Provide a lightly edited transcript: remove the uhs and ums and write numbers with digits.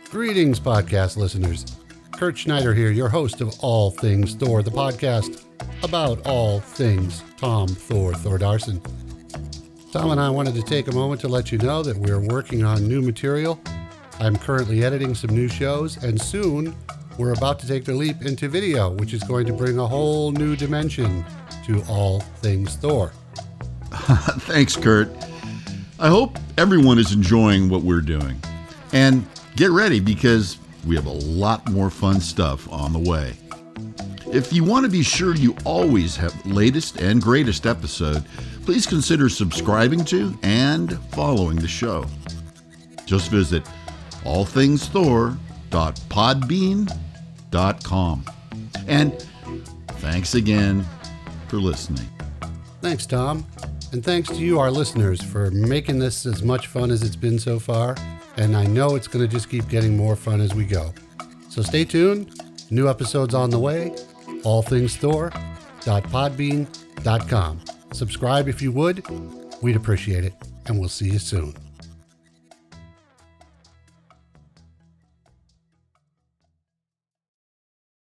Greetings, podcast listeners. Kurt Schneider here, your host of All Things Thor, the podcast about all things Tom Thor Thordarson. Tom and I wanted to take a moment to let you know that we're working on new material. I'm currently editing some new shows, and soon we're about to take the leap into video, which is going to bring a whole new dimension to All Things Thor. Thanks, Kurt. I hope everyone is enjoying what we're doing. And get ready because we have a lot more fun stuff on the way. If you want to be sure you always have the latest and greatest episode, please consider subscribing to and following the show. Just visit allthingsthor.podbean.com. And thanks again for listening. Thanks, Tom. And thanks to you, our listeners, for making this as much fun as it's been so far. And I know it's going to just keep getting more fun as we go. So stay tuned. New episodes on the way. allthingsthor.podbean.com. Subscribe if you would. We'd appreciate it. And we'll see you soon.